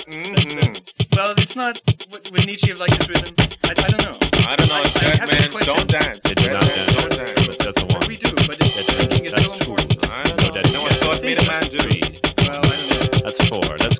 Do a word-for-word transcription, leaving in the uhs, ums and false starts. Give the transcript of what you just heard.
Mm-hmm. Well, it's not. Would, would Nietzsche have liked this rhythm? I, I don't know. I don't know. I, I That have this man, question. don't dance. They do That not man, dance. Don't dance. That's the one. We do, but it, thinking is That's so two. important. I don't No, know. that, No one taught me the man that's do. three. Well, I don't know. That's four. That's